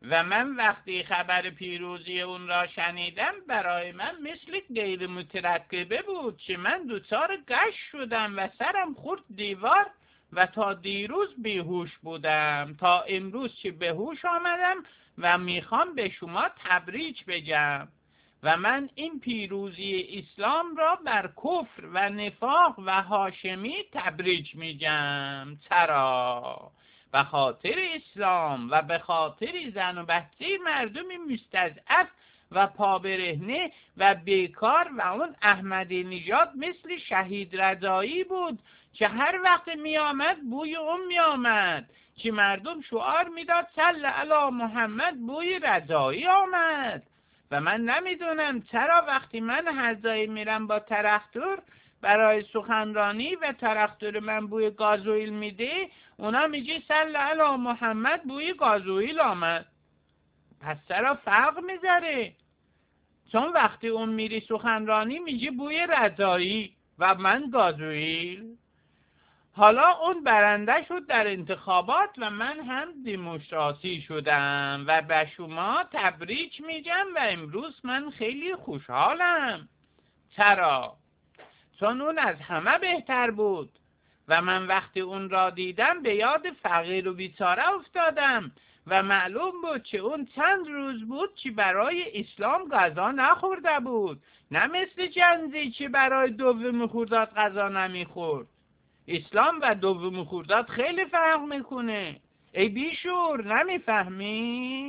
و من وقتی خبر پیروزی اون را شنیدم برای من مثل غیر مترقبه بود که من دچار غش شدم و سرم خورد دیوار و تا دیروز بیهوش بودم تا امروز که به هوش آمدم و میخوام به شما تبریک بگم و من این پیروزی اسلام را بر کفر و نفاق و هاشمی تبریک میگم. چرا؟ به خاطر اسلام و به خاطر زن و بچه مردمی مستضعف و پابرهنه و بیکار و اون احمدی نژاد مثل شهید رضایی بود که هر وقت می آمد بوی اون می آمد که مردم شعار میداد صل علی محمد بوی رضایی آمد. و من نمیدونم چرا وقتی من هر جایی میرم با تراکتور برای سخنرانی و تراکتور من بوی گازوئیل میده اونا میگه صل علی محمد بوی گازوئیل آمد. پس چرا فرق میذاره؟ چون وقتی اون میری سخنرانی میگه بوی رضایی و من گازوئیل. حالا اون برنده شد در انتخابات و من هم دموکراسی شدم و به شما تبریک میگم و امروز من خیلی خوشحالم. چرا؟ چون اون از همه بهتر بود و من وقتی اون را دیدم به یاد فقیر و بیچاره افتادم و معلوم بود که اون چند روز بود که برای اسلام غذا نخورده بود، نه مثل جنزی که برای دوم خرداد غذا نمیخورد. اسلام و دوم خرداد خیلی فرق میکنه. ای بیشور نمیفهمی؟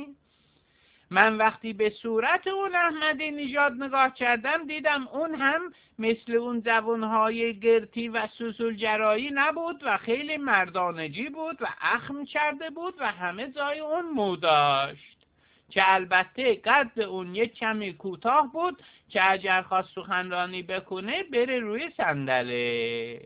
من وقتی به صورت اون احمدی نژاد نگاه کردم دیدم اون هم مثل اون جوانهای گرتی و سوسولجرایی نبود و خیلی مردانگی بود و اخم کرده بود و همه جای اون مو داشت که البته قد اون یک کمی کوتاه بود که اگر خواست سخنرانی بکنه بره روی صندله.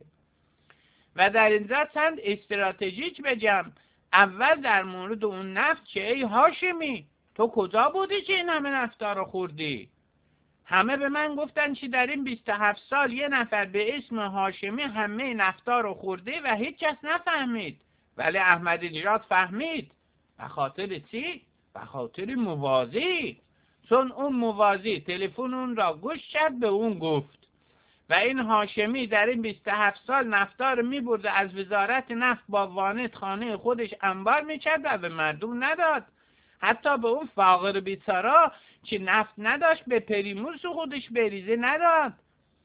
و در اینجا چند استراتژیک بگم. اول در مورد اون نفت که ای هاشمی تو کجا بودی که این همه نفتا رو خوردی؟ همه به من گفتن که در این 27 سال یه نفر به اسم هاشمی همه نفتا رو خورده و هیچ کس نفهمید، ولی احمدی نژاد فهمید. به خاطر چی؟ به خاطر موازی. چون اون موازی تلفن اون را گوش کرد به اون گفت و این هاشمی در این 27 سال نفتا رو میبرده از وزارت نفت با وانت خانه خودش انبار میکرد و به مردم نداد. حتی به اون فقیر بیچاره که نفت نداشت به پریموس خودش بریزه نداد.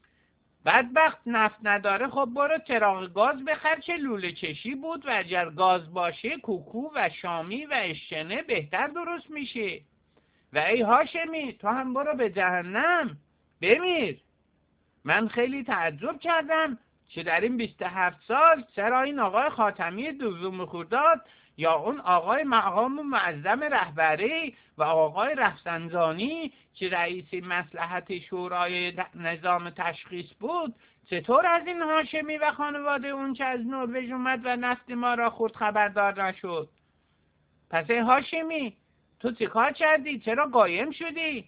بدبخت نفت نداره، خب برو چراغ گاز بخر که لوله کشی بود و اگر گاز باشه کوکو و شامی و اشکنه بهتر درست میشه. و ای هاشمی تو هم برو به جهنم بمیر. من خیلی تعجب کردم که در این 27 سال چرا این آقای خاتمی دوم خرداد یا اون آقای مقام معظم رهبری و آقای رفسنجانی که رئیس مصلحت شورای نظام تشخیص بود چطور از این هاشمی و خانواده اون که از نروژ اومد و نفت ما را خورد خبردار نشد؟ پس ای هاشمی تو چه کار کردی؟ چرا قایم شدی؟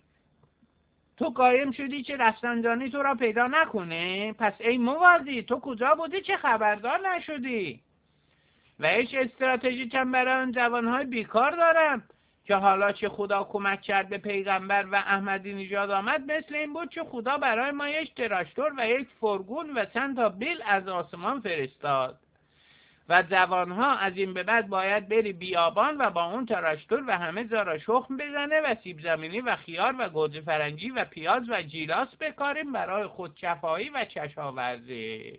تو قایم شدی که رفسنجانی تو را پیدا نکنه؟ پس ای موازی تو کجا بودی که خبردار نشدی؟ و هیچ استراتژی کم برای اون جوانهای بیکار دارم که حالا که خدا کمک کرد به پیغمبر و احمدی نژاد آمد مثل این بود که خدا برای ما یک تراکتور و یک فرگون و چند تا بیل از آسمان فرستاد و جوانها از این به بعد باید بری بیابان و با اون تراکتور و همه جا را شخم بزنه و سیب زمینی و خیار و گوجه فرنگی و پیاز و جیلاس بکاریم برای خودشفایی و کشاورزی.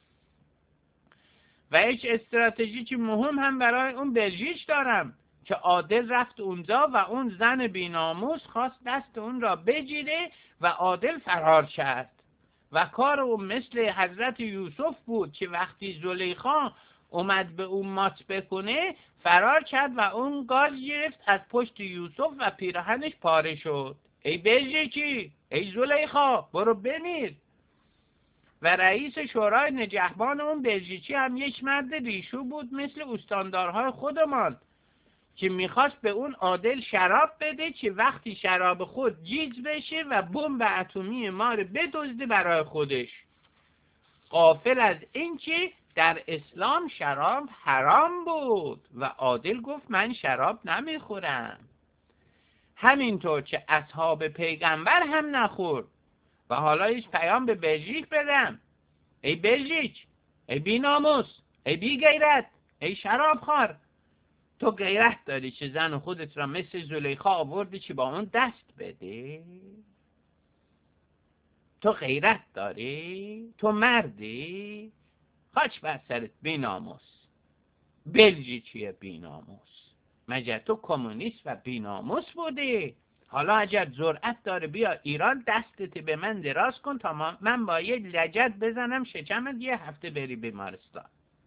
و هیچ استراتژیکی مهم هم برای اون بلژیک دارم که عادل رفت اونجا و اون زن بیناموس خواست دست اون را بگیره و عادل فرار کرد و کار اون مثل حضرت یوسف بود که وقتی زلیخا اومد به اون ماچ بکنه فرار کرد و اون گاز گرفت از پشت یوسف و پیراهنش پاره شد. ای بلژیکی، ای زلیخا برو بمیر. و رئیس شورای نگهبان اون بلژیکی هم یک مرد ریشو بود مثل استاندارهای خودمان که میخواست به اون عادل شراب بده که وقتی شراب خود گیج بشه و بمب اتمی ما رو بدزده برای خودش، غافل از این که در اسلام شراب حرام بود و عادل گفت من شراب نمیخورم. همینطور که اصحاب پیغمبر هم نخورد. و حالا هیچ پیام به بلژیک بدم. ای بلژیک، ای بی ناموس، ای بی غیرت، ای شرابخوار، تو غیرت داری که زن خودت را مثل زلیخا آوردی که با اون دست بده؟ تو غیرت داری؟ تو مردی؟ خاک بر سرت بی ناموس. بلژیکیه بی ناموس. مگر تو کمونیست و بی ناموس بودی؟ حالا اگر جرأت داره بیا ایران دستت به من دراز کن تا من با یه لجد بزنم شکمت یه هفته بری بیمارستان.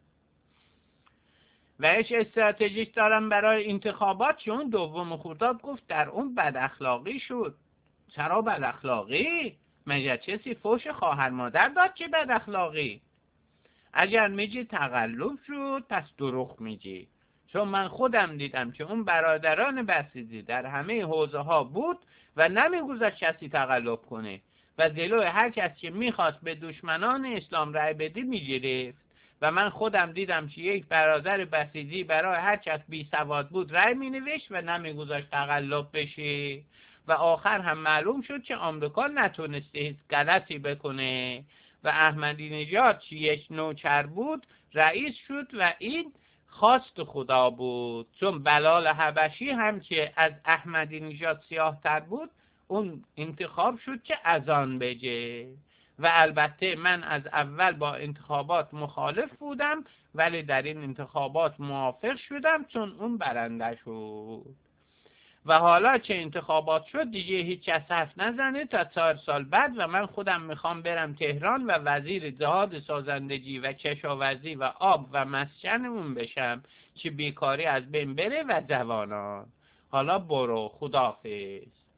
و هیچ استراتژیک دارم برای انتخابات، چون دوم خرداد گفت در اون بد اخلاقی شد. چرا بد اخلاقی؟ مگر کسی فوش خواهر مادر داد که بد اخلاقی؟ اگر میگی تقلب شد پس دروغ میگی، چون من خودم دیدم که اون برادران بسیجی در همه حوزه ها بود و نمیگذاشت کسی تقلب کنه و جلوی هر کس که میخواست به دشمنان اسلام رأی بده میگرفت. و من خودم دیدم که یک برادر بسیجی برای هر کس بی سواد بود رأی مینوشت و نمیگذاشت تقلب بشه و آخر هم معلوم شد که آمریکا نتونسته هیچ غلطی بکنه و احمدی نژاد که یک نوکر بود رئیس شد و این خواست خدا بود، چون بلال حبشی هم که از احمدی نژاد سیاه تر بود اون انتخاب شد که اذان بگه. و البته من از اول با انتخابات مخالف بودم ولی در این انتخابات موافق شدم چون اون برنده شد. و حالا که انتخابات شد دیگه هیچ کس حرف نزنه تا 4 سال بعد و من خودم میخوام برم تهران و وزیر جهاد سازندگی و کشاورزی و آب و مسکن اون بشم که بیکاری از بین بره و جوانان. حالا برو، خداحافظ.